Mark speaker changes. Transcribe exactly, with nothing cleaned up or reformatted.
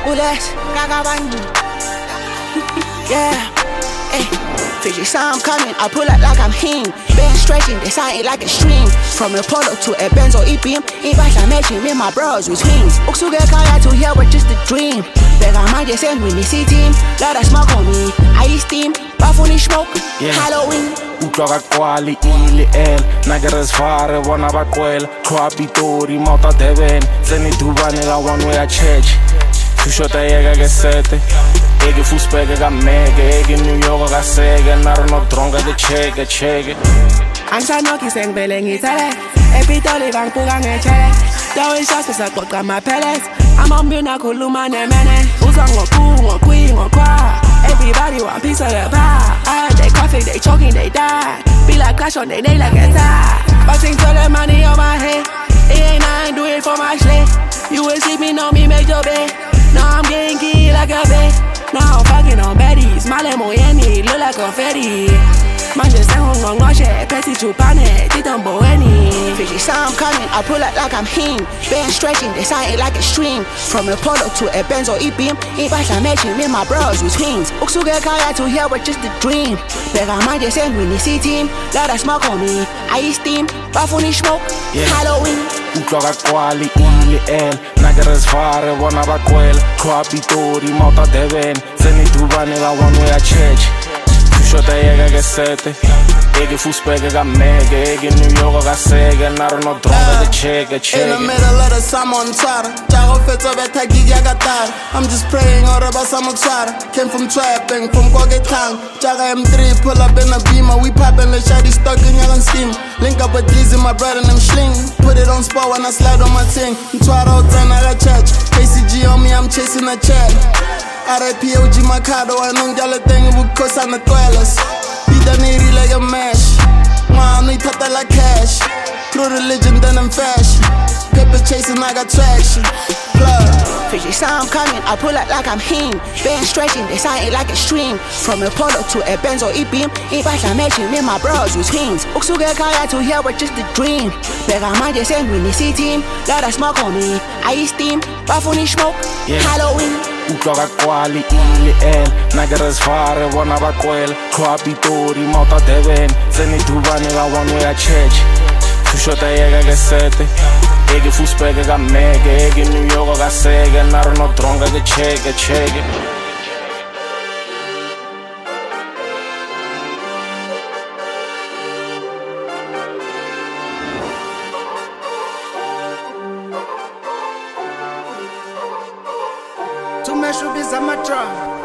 Speaker 1: bullets, kakabandu. Yeah, hey, Fiji saw I'm coming, I pull up like I'm him. Been stretching, they sign it like a stream. From a Polo to a Benz or E-Beam, invite I matching me my bros with twins. Uksuge kaya to here with just a dream. Bega mind send when they see team. Lot of smoke on me, I eat steam. Bafuni smoke, yeah. Halloween.
Speaker 2: Utlwa kwali ile el Nagres fare wana bakwela Kwa Pitori mauta Devon Zeni dubane ga one way a church Tushota yega ke sete Ege fuspege ga mege Ege New York ga sege Naro no dronga de chege chege
Speaker 1: Angsa no kiseng bele ngitele Epitoli bang puga ngechele Dawi shots kesa koka ma pellets Amambi na kuluma ne mene Uza ngoku ngokui ngokwa Everybody want piece of the pie. I they coughing, they choking, they die. Be like clash on they, they like a tie. Busting to the money on my head. It ain't nothing, do it for my shit. You will see me, know me, make your bed. Now I'm getting key like a bed. Now I'm fucking on baddies. Smile mo yeni, look like confetti. Man just saying hung on wash it, petty chupane, titan boeni. Fishy saw I'm coming, I pull up like I'm him. Been stretching, they sign it like a stream. From a Polo to a Benz or E-Beam, invite I matching me my bros with twins. Uksuge kaya to here with just a dream. Bega mind send when they see team. Lot of smoke on me, I eat steam. Bafuni smoke, yeah. Halloween.
Speaker 2: Utlwa kwali ile el Nagres fare wana bakwela Kwa Pitori mauta Devon Zeni dubane ga one way a church Tushota yega ke sete Ege fuspege ga mege Ege New York ga sege Naro no dronga de chege chege
Speaker 3: In the middle of the summer on Tara Jago feto beta gigi agatara I'm just praying or about some Tara Came from trapping, from Koge Town Jaga M three, pull up in a beamer We poppin' the shawty stuck in yagan scheme Link up with Dizzy, my brother and them sling Put it on spot when I slide on my ting Twelve ten, I got church K C G on me, I'm chasing a chat R I P O G Macado, I know y'all a thing with cause I'm the dwellers Beat the nitty like a mash Wow, need tata like cash Through religion, then I'm fashion Paper chasing, I got traction Plug
Speaker 1: Fishy saw I'm coming, I pull up like I'm him. Been stretching, they sign it like a stream. From a Polo to a Benz or E-Beam, invite I matching me my bros with twins. Uksuge kaya to here with just a dream. Bega mind send when they see team. Lot of smoke on me, I eat steam. Bafuni smoke, yeah. Halloween.
Speaker 2: Utlwa kwali ile el Nagres fare wana bakwela Kwa Pitori mauta Devon Zeni dubane ga one way a church Tushota yega ke sete Ege fuspege ga mege Ege New York ga sege Naro no dronga de chege chege
Speaker 1: Tumeshubiza matra